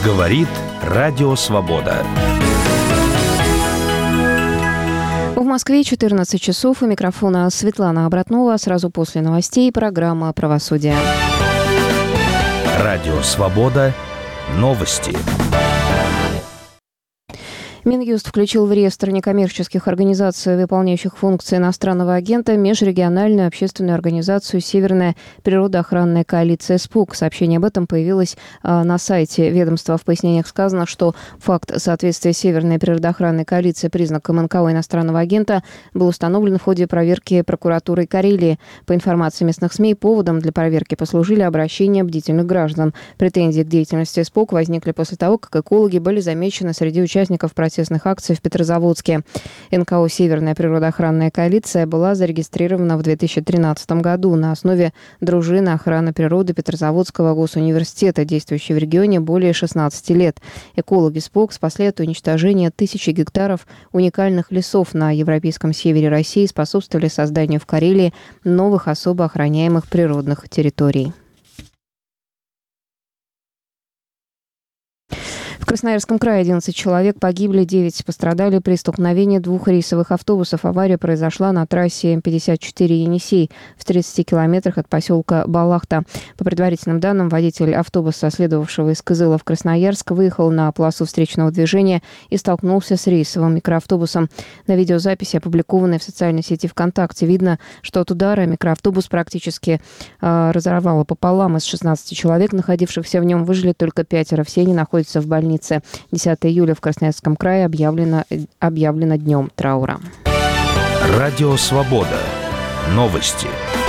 Говорит Радио Свобода. В Москве 14 часов. У микрофона Светлана Обратнова. Сразу после новостей программа «Правосудие». Радио Свобода. Новости. Минюст включил в реестр некоммерческих организаций, выполняющих функции иностранного агента, межрегиональную общественную организацию «Северная природоохранная коалиция СПУК». Сообщение об этом появилось на сайте ведомства. В пояснениях сказано, что факт соответствия Северной природоохранной коалиции признакам НКО иностранного агента был установлен в ходе проверки прокуратуры Карелии. По информации местных СМИ, поводом для проверки послужили обращения бдительных граждан. Претензии к деятельности СПУК возникли после того, как экологи были замечены среди участников протестных акций в Петрозаводске. НКО «Северная природоохранная коалиция» была зарегистрирована в 2013 году на основе дружины охраны природы Петрозаводского госуниверситета, действующей в регионе более 16 лет. Экологи СПОК спасли от уничтожения тысячи гектаров уникальных лесов на европейском севере России, способствовали созданию в Карелии новых особо охраняемых природных территорий. В Красноярском крае 11 человек погибли, 9 пострадали при столкновении двух рейсовых автобусов. Авария произошла на трассе М54 Енисей в 30 километрах от поселка Балахта. По предварительным данным, водитель автобуса, следовавшего из Кызыла в Красноярск, выехал на полосу встречного движения и столкнулся с рейсовым микроавтобусом. На видеозаписи, опубликованной в социальной сети ВКонтакте, видно, что от удара микроавтобус практически разорвало пополам. Из 16 человек, находившихся в нем, выжили только 5. Все они находятся в больнице. 10 июля в Красноярском крае объявлено днем траура. Радио Свобода. Новости.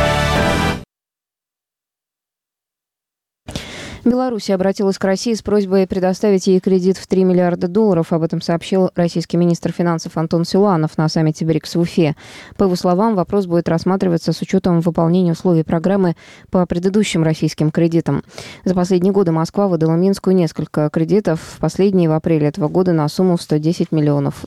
Беларусь обратилась к России с просьбой предоставить ей кредит в $3 миллиарда. Об этом сообщил российский министр финансов Антон Силуанов на саммите БРИКС в Уфе. По его словам, вопрос будет рассматриваться с учетом выполнения условий программы по предыдущим российским кредитам. За последние годы Москва выдала Минску несколько кредитов, последний в апреле этого года на сумму в $110 миллионов.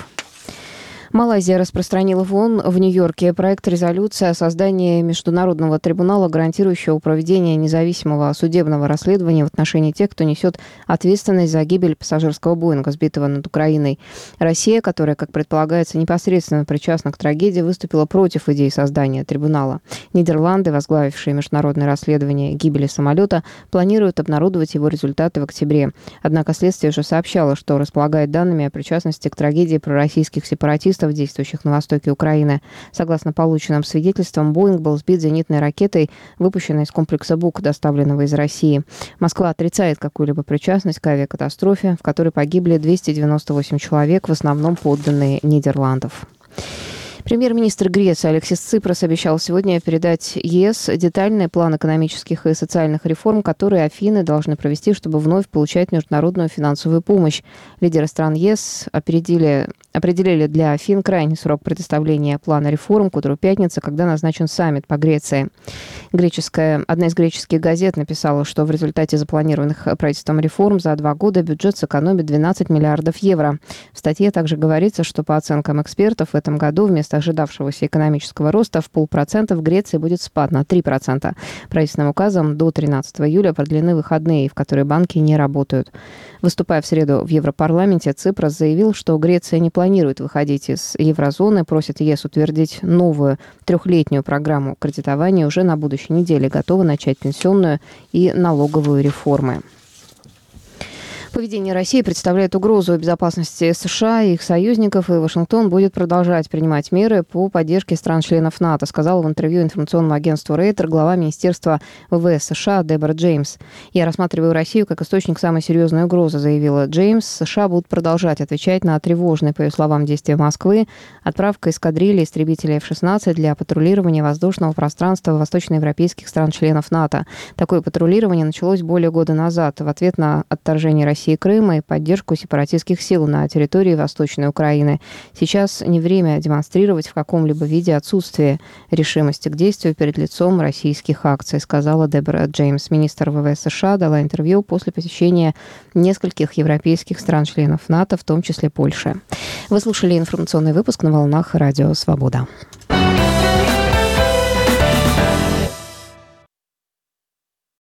Малайзия распространила в ООН в Нью-Йорке проект резолюции о создании международного трибунала, гарантирующего проведение независимого судебного расследования в отношении тех, кто несет ответственность за гибель пассажирского Боинга, сбитого над Украиной. Россия, которая, как предполагается, непосредственно причастна к трагедии, выступила против идеи создания трибунала. Нидерланды, возглавившие международное расследование гибели самолета, планируют обнародовать его результаты в октябре. Однако следствие уже сообщало, что располагает данными о причастности к трагедии пророссийских сепаратистов, действующих на востоке Украины. Согласно полученным свидетельствам, Боинг был сбит зенитной ракетой, выпущенной из комплекса БУК, доставленного из России. Москва отрицает какую-либо причастность к авиакатастрофе, в которой погибли 298 человек, в основном подданные Нидерландов. Премьер-министр Греции Алексис Ципрас обещал сегодня передать ЕС детальный план экономических и социальных реформ, которые Афины должны провести, чтобы вновь получать международную финансовую помощь. Лидеры стран ЕС определили для Афин крайний срок предоставления плана реформ к утру пятницы, когда назначен саммит по Греции. Одна из греческих газет написала, что в результате запланированных правительством реформ за 2 года бюджет сэкономит 12 миллиардов евро. В статье также говорится, что по оценкам экспертов в этом году вместо ожидавшегося экономического роста в 0,5% в Греции будет спад на 3%. Правительственным указом до 13 июля продлены выходные, в которые банки не работают. Выступая в среду в Европарламенте, Ципрас заявил, что Греция не планирует выходить из еврозоны, просит ЕС утвердить новую 3-летнюю программу кредитования уже на будущей неделе, готова начать пенсионную и налоговую реформы. Поведение России представляет угрозу безопасности США и их союзников, и Вашингтон будет продолжать принимать меры по поддержке стран-членов НАТО, сказала в интервью информационному агентству Рейтер глава Министерства ВВС США Дебора Джеймс. «Я рассматриваю Россию как источник самой серьезной угрозы», заявила Джеймс. США будут продолжать отвечать на тревожные, по ее словам, действия Москвы. Отправка эскадрильи истребителей F-16 для патрулирования воздушного пространства восточноевропейских стран-членов НАТО. Такое патрулирование началось более года назад в ответ на отторжение России Крыма и поддержку сепаратистских сил на территории Восточной Украины. Сейчас не время демонстрировать в каком-либо виде отсутствие решимости к действию перед лицом российских акций, сказала Дебора Джеймс. Министр ВВС США дала интервью после посещения нескольких европейских стран-членов НАТО, в том числе Польши. Вы слушали информационный выпуск на волнах Радио Свобода.